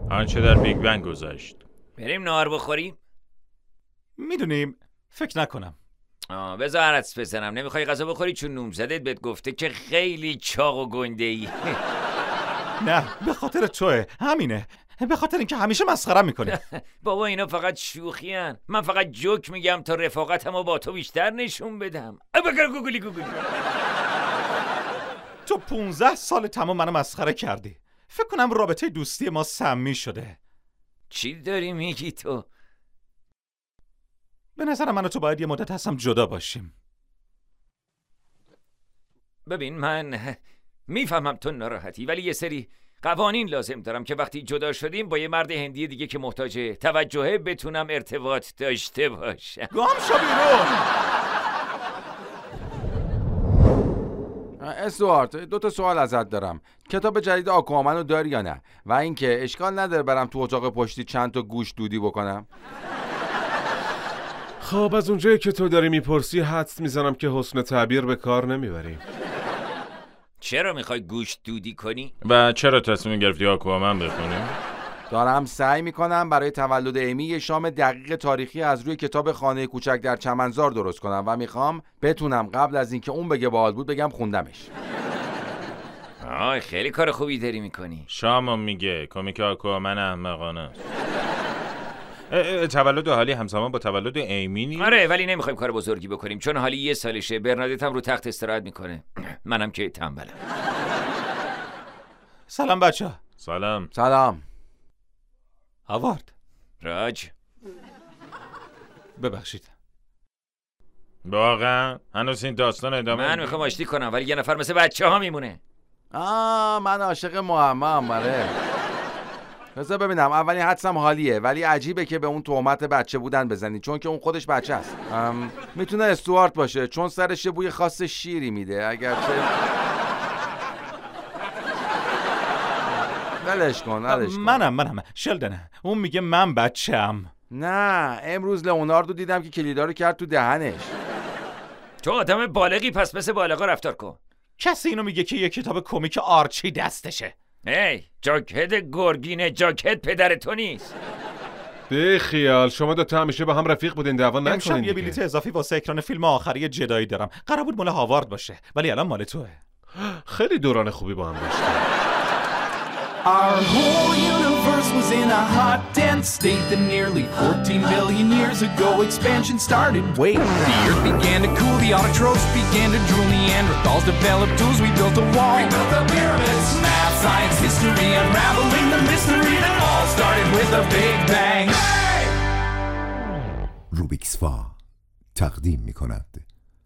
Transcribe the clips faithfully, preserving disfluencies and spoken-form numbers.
آنچه در بیگ بنگ گذشت. بریم نهار بخوریم؟ میدونیم فکر نکنم. آه بذار حدس بزنم. نمیخوای غذا بخوری چون نومزدت بهت گفته که خیلی چاق و گنده ای؟ نه به خاطر توه، همینه، به خاطر اینکه همیشه مسخره میکنی. بابا اینا فقط شوخی هن. من فقط جوک میگم تا رفاقتمو با تو بیشتر نشون بدم. بگر گوگلی گوگلی. تو پونزده سال تمام منو مسخره کردی. فکر کنم رابطه دوستی ما سمی شده. چی داری میگی تو؟ به نظر من و تو باید یه مدت هستم جدا باشیم. ببین من میفهمم تو ناراحتی، ولی یه سری قوانین لازم دارم که وقتی جدا شدیم با یه مرد هندی دیگه که محتاج توجهه بتونم ارتباط داشته باشم. گام شو بیرون. استوارت، دو تا سوال ازت دارم. کتاب جدید آکوامن رو داری یا نه؟ و اینکه اشکال نداره برم تو اتاق پشتی چند تا گوش دودی بکنم؟ خب از اونجایی که تو داری میپرسی حدس میزنم که حسن تعبیر به کار نمیبری. چرا میخوای گوش دودی کنی؟ و چرا تصمیم گرفتی آکوامن بخونی؟ دارم سعی میکنم برای تولد امی یه شام دقیق تاریخی از روی کتاب خانه کوچک در چمنزار درست کنم و میخوام بتونم قبل از اینکه اون بگه باحال بود بگم خوندمش. آه خیلی کار خوبی داری میکنی. شامو میگه کمیک آکوامن احمقانه است. تولد حالی همزمان با تولد ایمی نیست؟ آره ولی نمیخوایم کار بزرگی بکنیم چون حالی یه سالشه. برنادت هم رو تخت استراحت میکنه. منم که تنبلم. سلام بچه. سلام. سلام. هاوارد. راج. ببخشید. واقعا هنوز این داستان ادامه؟ من میخوام آشتی کنم ولی یه نفر مثل بچه ها میمونه. آه من عاشق محمدم. آره بذار ببینم. اولین حدسم حالیه ولی عجیبه که به اون تهمت بچه بودن بزنی چون که اون خودش بچه است. میتونه استوارت باشه چون سرش بوی خاص شیری میده. اگرچه ولش کن ولش کن. منم منم شلدنه. اون میگه من بچه‌ام. نه امروز لئوناردو دیدم که کلیدا رو کرد تو دهنش. تو آدم بالغی پس مثل بالغا رفتار کن. کسی اینو میگه که یه کتاب کمیک آرچی دستشه. هی جاکت گرگینه. جاکت پدر تو نیست. بی خیال شما دوتا همیشه با هم رفیق بودین دعوا نکنین امشب یه دیگه. بلیت اضافی واسه اکران فیلم آخری جدایی دارم. قرار بود مال هاوارد باشه ولی الان مال توه. خیلی دوران خوبی با هم داشتیم. Our whole universe was in a hot, dense state that nearly fourteen billion years ago expansion started. Wait, the earth began to cool, the autotrophs began to drool, Neanderthals developed tools, we built a wall. We built the pyramids. Math, science, history, unraveling the mystery that all started with a big bang. Hey! روبیکس فا تقدیم می‌کند.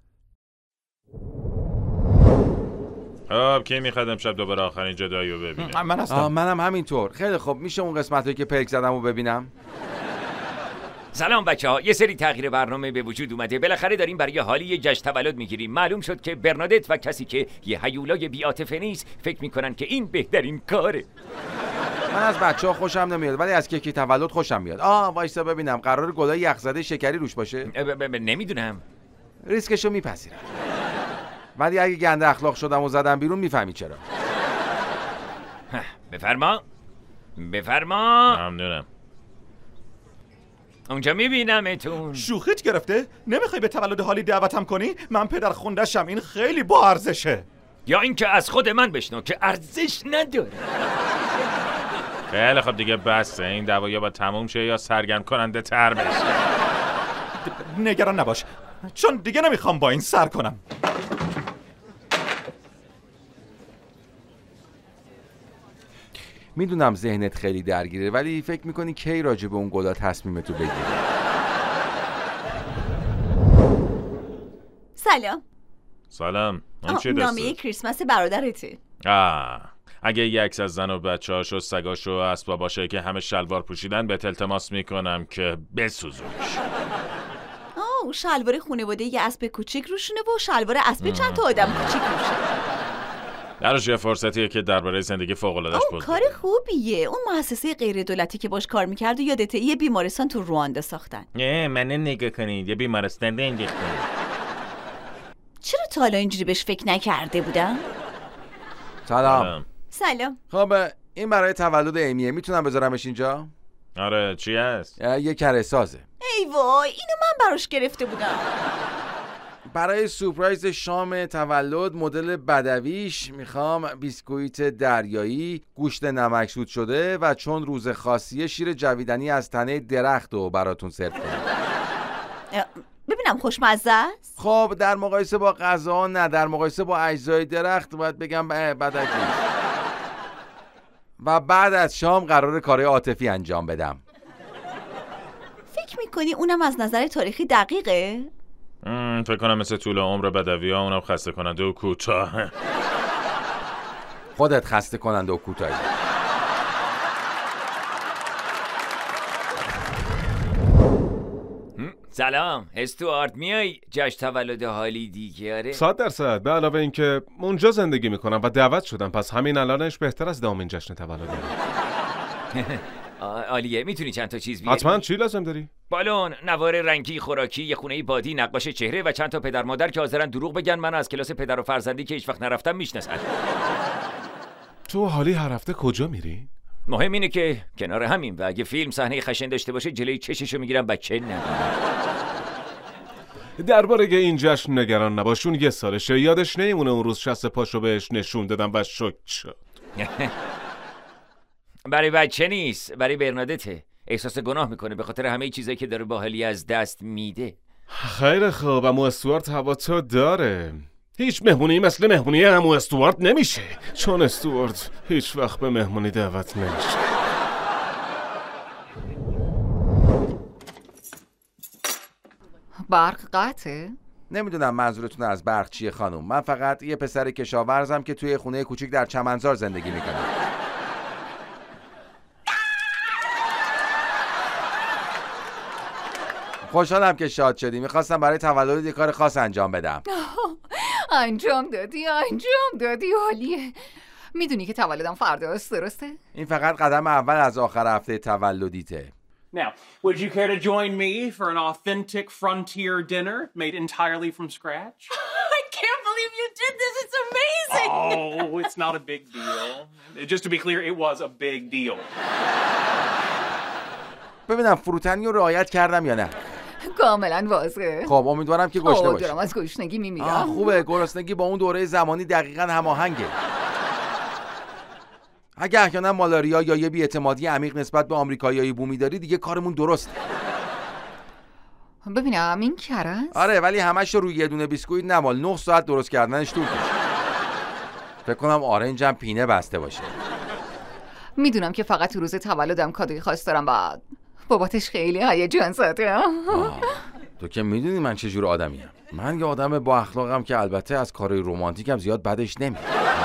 آب کی میخواد امشب دوباره آخرین جدایی رو ببینه؟ من هستم. منم همینطور. خیلی خب میشه اون قسمتایی که پلک زدم رو ببینم؟ سلام بچه ها. یه سری تغییر برنامه به وجود اومده. بالاخره داریم برای حالی یه جشن تولد میگیریم. معلوم شد که برنادت و کسی که یه هیولای بی‌عاطفه نیست فکر میکنن که این بهترین کاره. من از بچه‌ها خوشم نمیاد ولی از کیک تولد خوشم میاد. آه وایسا ببینم قرار گلای یخزده شکری روش باشه؟ نمیدونم. ریسکشو میپذیرم. ولی اگه گنده اخلاق شدم و زدم بیرون میفهمی چرا. بفرما بفرما. ممنونم. اونجا میبینمتون. شوخیت گرفته؟ نمیخوای به تولد حالی دعوتم کنی؟ من پدر خونده‌شم. این خیلی با ارزشه. یا اینکه از خود من بشنو که ارزش نداره. خیلی خب دیگه بسه. این دعوا یا با تموم شه یا سرگرم کننده تر بشه. نگران نباش چون دیگه نمیخوام با این سر کنم. میدونم ذهنت خیلی درگیره ولی فکر میکنی کی راجع به اون گلا تصمیمتو بگیری؟ سلام. سلام. اون چه دسته؟ نامه کریسمس برادرته. آه اگه یه عکس از زن و بچه هاش و سگاش و اسبا باشه که همه شلوار پوشیدن به التماس میکنم که بسوزونش. آه شلوار خانواده یه اسب کوچیک روشونه و شلوار اسب چند تا آدم کوچیک روشه. درش یه فرصتیه که درباره زندگی فوق‌العاده‌اش اون بود. کار خوبیه. اون مؤسسه غیر دولتی که باش کار میکرد و یادته یه بیمارستان تو رواندا ساختن. نه منو نگاه کنید یه بیمارستان انداختن. چرا تا حالا اینجوری بهش فکر نکرده بودم؟ سلام. سلام. خب این برای تولد ایمیه، میتونم بذارمش اینجا؟ آره چی هست؟ یه کره سازه. ای وای اینو من براش گرفته بودم. برای سورپرایز شام تولد مدل بدویش میخوام بیسکویت دریایی، گوشت نمکسود شده و چون روز خاصیه شیر جویدنی از تنه درخت رو براتون سرو کنم. ببینم خوشمزه است؟ خب در مقایسه با غذا نه، در مقایسه با اجزای درخت باید بگم بدک نیست. و بعد از شام قرار کارهای عاطفی انجام بدم. فکر میکنی اونم از نظر تاریخی دقیقه؟ فکر کنم مثل طول عمر بدوی ها اونم خسته کننده و کوتاه. خودت خسته کننده و کوتاهی. سلام استوارت، میای جشن تولد هالی دیگه؟ آره صد درصد. به علاوه اینکه اونجا زندگی میکنم و دعوت شدم، پس همین الانش بهتر از دام این جشن تولد. عالیه. میتونی چند تا چیز بیاری؟ حتما. چی لازم داری؟ بالون، نوار رنگی، خوراکی، یه خونه بادی، نقاش چهره و چند تا پدر مادر که حاضرن دروغ بگن من از کلاس پدر و فرزندی که هیچ وقت نرفتم میشناسن. تو حالی هر هفته کجا میری؟ مهم اینه که کنار همین و اگه فیلم صحنه خشن داشته باشه جلوی چششو میگیرم بچه نگیرم. درباره این جشن نگران نباشون، یه سالشه، یادش نمیمونه اون روز شست پاشو بهش نشون دادم و شوک شد. برای بچه نیست، برای برنادته. احساس گناه میکنه به خاطر همه چیزایی که داره با حالی از دست میده. خیلی خوب، اما استوارت هوا تو داره. هیچ مهمونی مثل مهمونی عمو استوارت نمیشه، چون استوارت هیچ وقت به مهمونی دعوت نمیشه. برق قطعه؟ نمیدونم منظورتون از برق چیه خانم. من فقط یه پسر کشاورزم که توی خونه کوچیک در چمنزار زندگی میکنم. خوشحالم که شاد شدی. میخواستم برای تولد یه کار خاص انجام بدم. انجام دادی انجام دادی عالیه. میدونی که تولدم فرداست، درسته؟ این فقط قدم اول از آخر هفته تولدیته. Now, would you care to join me for an authentic frontier dinner made entirely from scratch? I can't believe you did this. It's amazing. Oh, it's not a big deal. Just to be clear, it was a big deal. ببینم فروتنی رو رعایت کردم یا نه؟ کاملا واضحه. خب امیدوارم که گشنه باشی. دارم از گشنگی میمیرم. آه خوبه، گرسنگی با اون دوره زمانی دقیقاً هماهنگه. اگه احیانا مالاریا یا یه بی‌اعتمادی عمیق نسبت به آمریکایی‌های بومی داری دیگه کارمون درسته. ببینم این کره است؟ آره ولی همش رو روی یه دونه بیسکویت نمال. نه ساعت درست کردنش طول کشید. فکر کنم آرنجم پینه بسته باشه. میدونم که فقط تو روز تولدم کادوی خاص دارم و باباتش خیلی هیجان زده. تو که میدونی من چه جور آدمیم. من یه آدم با اخلاقم که البته از کارهای رمانتیکم زیاد بدش نمیاد.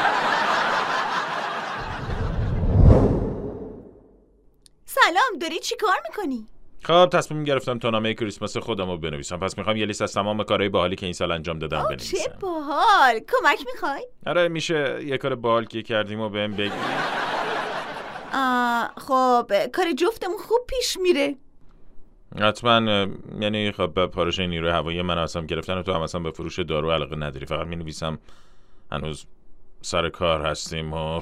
سلام، داری چی کار میکنی؟ خب تصمیم گرفتم تا نامه کریسمس خودم رو بنویسم، پس میخوام یه لیست از تمام کارهای باحالی که این سال انجام دادم بنویسم. چه باحال. کمک میخوای؟ آره میشه یه کار باحال که کردیم و بهم بگی. خب کار جفتمون خوب پیش میره. حتما. یعنی خب پارچه نیروی هوایی من اصلا گرفتن و تو هم اصلا به فروش دارو علاقه نداری. فقط مینویسم هنوز سر کار هستیم و خب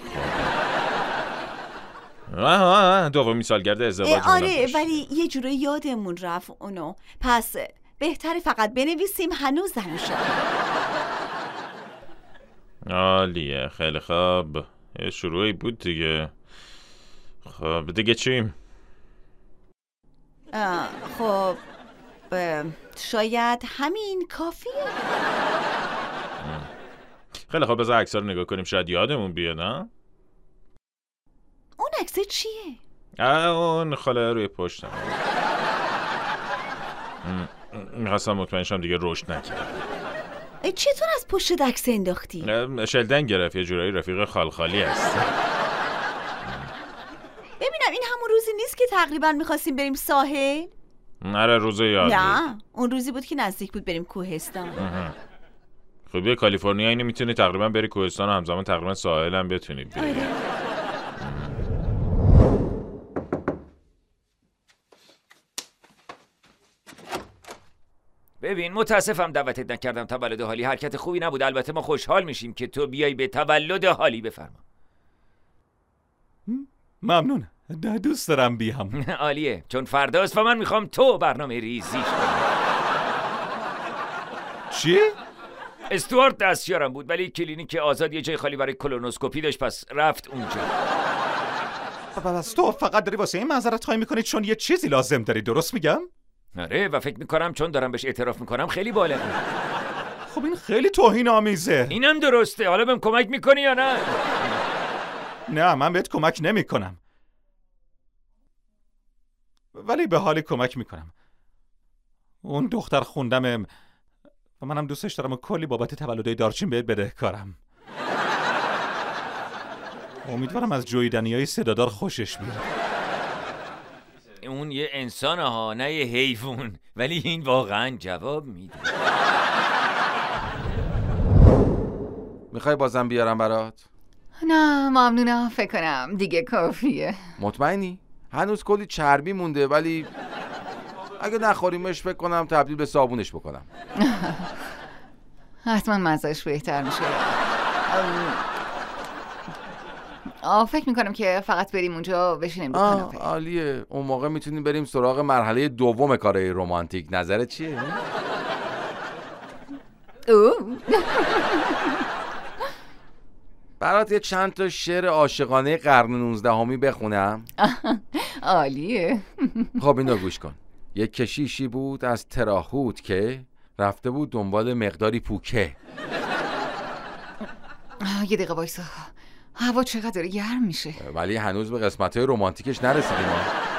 آه دومی سالگرد ازدواجمون. آره ولی یه جوری یادمون رفت اونو، پس بهتره فقط بنویسیم هنوز زن شد. عالیه، خیلی خوب. یه شروعی بود دیگه. خب دیگه چی؟ خب شاید همین کافیه. خیلی خوب بذار عکس‌ها رو نگاه کنیم، شاید یادمون بیاد. نه اون عکس چیه؟ اون خاله روی پشتم. میخواستم مطمئن شم دیگه رشد نکرد. چطور از پشت عکس انداختی؟ شلدن گرفت، یه جورایی رفیق خالخالی هست. ببینم این همون روزی نیست که تقریبا میخواستیم بریم ساحل؟ آره روزه یاد نه بود. اون روزی بود که نزدیک بود بریم کوهستان. خب یه کالیفرنیا اینو میتونی تقریبا بری کوهستان و همزمان تقریبا ساحل هم بتونی بری. آره. ببین متاسفم دعوتت نکردم تولد هالی. حرکت خوبی نبود. البته ما خوشحال میشیم که تو بیای به تولد هالی. بفرما. ممنون. نه دوست دارم بیام. عالیه، چون فرداست و من میخوام تو برنامه ریزیش کنی. چی؟ استوارت دستیارم بود ولی کلینیک آزاد یه جای خالی برای کولونوسکوپی داشت، پس رفت اونجا. پس تو فقط داری واسه این معذرت خواهی میکنی چون یه چیزی لازم داری، درست میگم؟ آره، و فکر میکنم چون دارم بهش اعتراف میکنم خیلی بالغه. خب این خیلی توهین آمیزه. اینم درسته. حالا بهم کمک میکنی یا نه؟ نه من بهت کمک نمیکنم، ولی به حالی کمک میکنم. اون دختر خوندم و منم دوستش دارم و کلی بابت تولدهای دارچین بهت بدهکارم. امیدوارم از جویدنیای صدادار خوشش بیاد. اون یه انسانه ها، نه یه حیوان، ولی این واقعا جواب میده. میخوای بازم بیارم برات؟ نه ممنونم، فکر کنم دیگه کافیه. مطمئنی؟ هنوز کلی چربی مونده، ولی اگه نخوریمش فکر کنم تبدیل به صابونش بکنم. حتما مزهش بهتر میشه. آه فکر میکنم که فقط بریم اونجا بشینیم رو کاناپه. عالیه، اون موقع میتونیم بریم سراغ مرحله دوم کارهای رمانتیک. نظرت چیه؟ اوه برات یه چند تا شعر عاشقانه قرن نوزدهمی بخونم؟ عالیه. خب اینو گوش کن. یک کشیشی بود از تراهوت که رفته بود دنبال مقداری پوکه. یه دقیقه وایسا، هوا چقدر گرم میشه. ولی هنوز به قسمت‌های رمانتیکش نرسیدیم.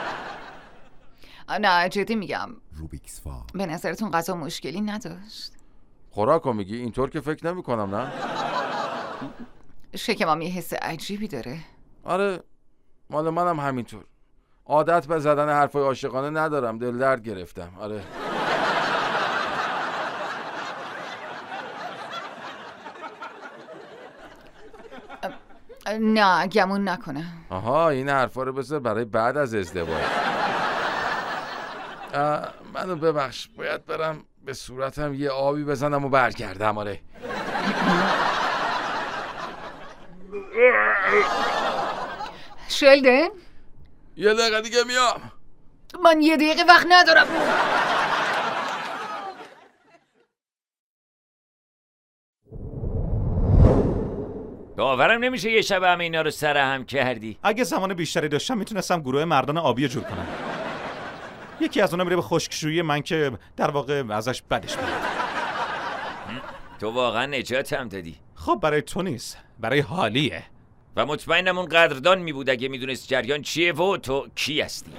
نه جدی میگم، روبیکس فا به نظرتون غذا مشکلی نداشت؟ خوراکو میگی؟ اینطور که فکر نمی کنم. نه شکمم یه حس عجیبی داره. آره مال منم همینطور. عادت به زدن حرفای عاشقانه ندارم، دل درد گرفتم. آره نه گمون نکنه. آها این حرفا رو بذار برای بعد از ازدواج. منو ببخش، باید برم به صورتم یه آبی بزنم و برگردم. آره شلدن یه دقیقه دیگه میام. من یه دقیقه وقت ندارم. باورم نمیشه یه شب همه اینا رو سر هم کردی. اگه زمان بیشتری داشتم میتونستم گروه مردان آبی جور کنم. یکی از اونا میره به خشکشویی من که در واقع ازش بدش میاد. تو واقعا نجاتم دادی. خب برای تو نیست، برای حالیه. و مطمئنم اون قدردان میبود اگه میدونست جریان چیه و تو کی هستی.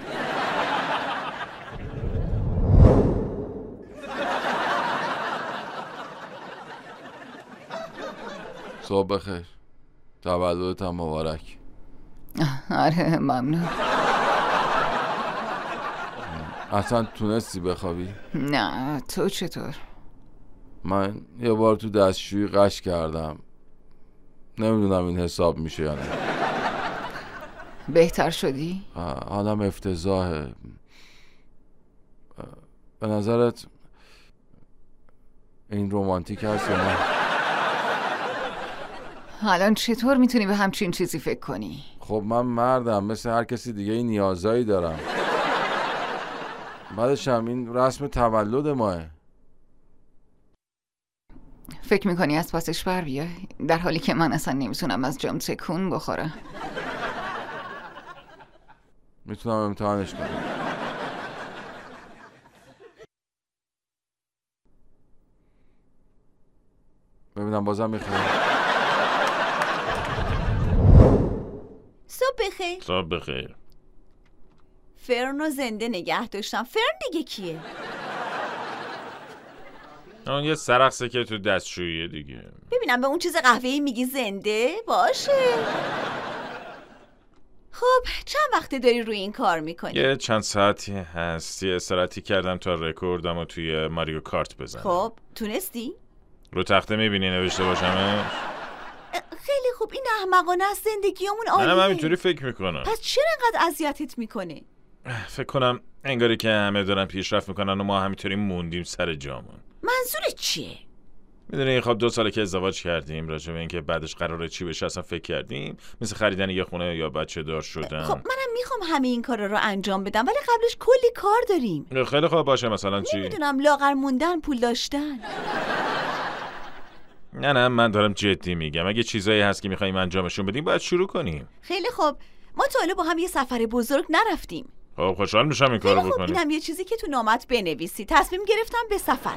صبح بخیر، تولدت هم مبارک. آره ممنون. اصلا تونستی بخوابی؟ نه تو چطور؟ من یه بار تو دستشویی قش کردم، نمیدونم این حساب میشه یا نه. بهتر شدی؟ حالم افتضاحه. به نظرت این رمانتیک هست یا نه؟ الان چطور میتونی به همچین چیزی فکر کنی؟ خب من مردم، مثل هر کسی دیگه این نیازایی دارم. بعدش هم این رسم تولد ماه. فکر میکنی از پاسش بر بیای؟ در حالی که من اصلا نمیتونم از جام تکون بخورم. میتونم امتحانش کنم. ببینم بازم میخوام. صبح بخیر. صبح بخیر. فرنو زنده نگه داشتم. فرن دیگه کیه؟ اون یه سرخصه که تو دستشوییه دیگه. ببینم به اون چیز قهوه‌ای میگی زنده؟ باشه. خب چند وقته داری روی این کار میکنی؟ یه چند ساعتی هست. یه استراحتی کردم تا رکوردم و توی ماریو کارت بزنم. خب تونستی؟ رو تخته میبینی نوشته باشمش؟ خیلی خوب. این احمقانه است، زندگیمون عالیه. منم همینطوری فکر میکنم. پس چرا انقدر اذیتت میکنه؟ فکر کنم انگاری که همه دارن پیشرفت میکنن و ما همینطوری موندیم سر جامون. منظورت چیه؟ میدونی خب دو ساله که ازدواج کردیم، راجع به اینکه بعدش قراره چی بشه اصلا فکر کردیم، مثل خریدن یه خونه یا بچه دار شدن. خب منم میخوام همه این کارا رو انجام بدم ولی قبلش کلی کار داریم. خیلی خوب باشه، مثلا چی؟ نمیدونم، لاغر موندن، پول داشتن. نه نه من دارم جدی میگم، اگه چیزایی هست که میخوایم انجامشون بدیم باید شروع کنیم. خیلی خوب، ما تا حالا با هم یه سفر بزرگ نرفتیم. خب خوشحال میشم این کارو بکنیم. اینم یه چیزی که تو نامت بنویسی. تصمیم گرفتم به سفر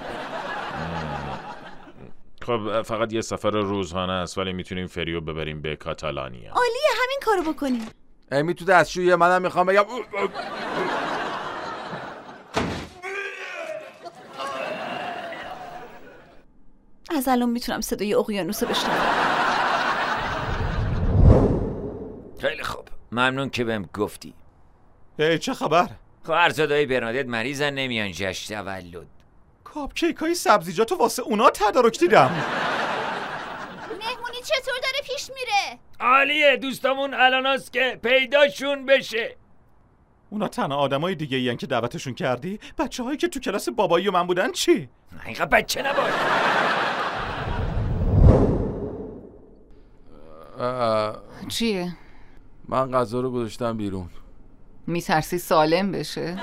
خب فقط یه سفر روزانه است ولی میتونیم فریو ببریم به کاتالانیا. عالیه، همین کارو بکنیم. امی تو دستشویه، منم میخوام بگم از الان میتونم صدای اقیانوس رو بشنوم. خیلی خوب، ممنون که بهم گفتی. ای چه خبر؟ خواهرزاده‌های برنادت مریضن، نمیان جشن تولد. کاپکیک های سبزیجاتو واسه اونا تدارک دیدم. مهمونی چطور داره پیش میره؟ عالیه، دوستامون الاناست که پیداشون بشه. اونا تنها آدمای دیگه این که دعوتشون کردی؟ بچه هایی که تو کلاس بابایی و من بودن چی؟ اینقدر بچه نباش. چیه؟ من غذا رو گذاشتم بیرون. میترسی سالم بشه؟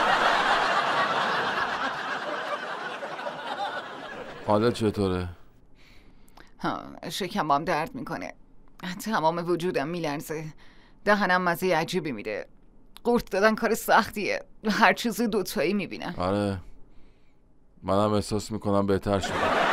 حالا چطوره؟ ها، شکمم درد میکنه، تمام وجودم میلرزه، دهنم مزه عجیبی میده. قورت دادن کار سختیه، هر چیزی دوتایی میبینم. آره منم احساس میکنم بهتر شدم.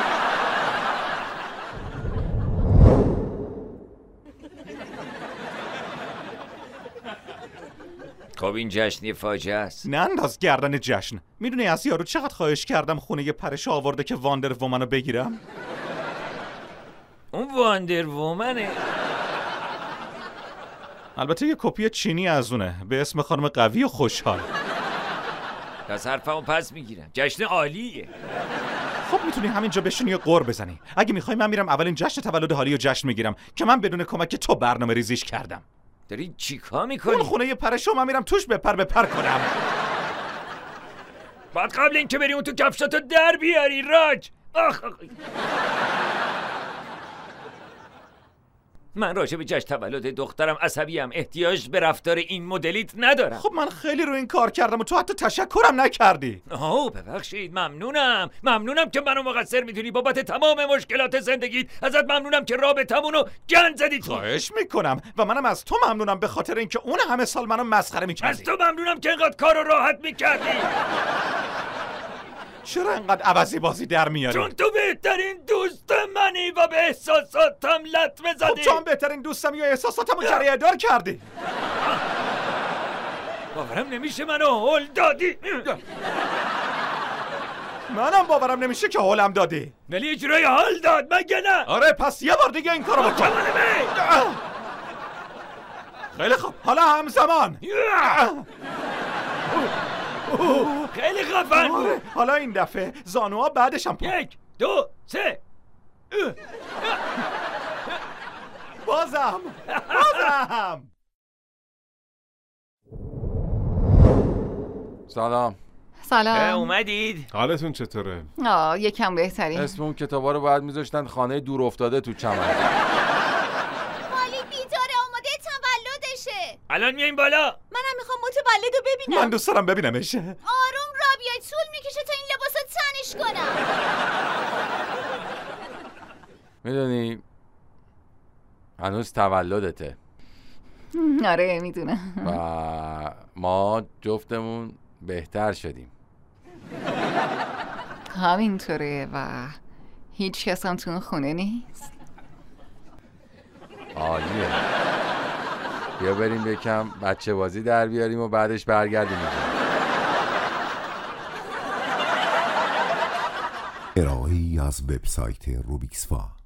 خب این جشنی فاجعه است. نه انداز گردن جشن. میدونی از یارو چقدر خواهش کردم خونه یه پرش آورده که واندر وومنو بگیرم؟ اون واندر وومنه؟ البته یه کپی چینی از اونه به اسم خانم قوی و خوشحال. پس حرفمو پس میگیرم، جشن عالیه. خب میتونی همینجا بشینی و قور بزنی. اگه میخوای من میرم اولین جشن تولد هالی و جشن میگیرم که من بدون کمک تو برنامه ریزیش کردم. داری چیکار میکنی؟ اون خونه یه پرشو من میرم توش بپر بپر کنم. بعد قبل این که بری اون تو کفشاتو در بیاری راج. آخ آخ. من راجع به جشن تولد دخترم عصبیم، احتیاج به رفتار این مدلیت ندارم. خب من خیلی رو این کار کردم و تو حتی تشکرم نکردی. آه ببخشید، ممنونم ممنونم که منو مقصر میدونی بابت تمام مشکلات زندگیت. ازت ممنونم که رابطمونو گند زدی تو. خواهش میکنم و منم از تو ممنونم به خاطر اینکه اون همه سال منو مسخره میکردی. از تو ممنونم که اینقدر کارو راحت میکردی. چرا اینقدر عوضی بازی در میاری؟ چون تو بهترین دوست منی و به احساساتم لطمه زدی. خب تو هم بهترین دوستمی و احساساتمو جریه دار کردی. باورم نمیشه منو هل دادی. منم باورم نمیشه که هلم دادی. ولی یه جورایی حال داد مگه نه؟ آره پس یه بار دیگه این کارو بکن. خیلی خوب، حالا همزمان. خیلی خفن بود. حالا این دفعه زانوها بعدش هم یک دو سه. بازم بازم. سلام. سلام. اومدید؟ حالتون چطوره؟ آه یکم بهتری. اسم اون کتابا رو باید میذاشتن خانه دور افتاده تو چمن. حالی بیداره، آماده تولدشه. الان میایم بالا. منم میخوام متولد رو ببینم. من دوست دارم ببینمش. آروم را بیای، طول میکشه تا این لباسو تنش کنم. میدونی هنوز تولدته. آره میدونم. و ما جفتمون بهتر شدیم. همینطوره و هیچ کس هم تو اون خونه نیست. عالیه. بیا بریم یکم بچه بازی در بیاریم و بعدش برگردیم. ارائه‌ای از وبسایت روبیکس فا.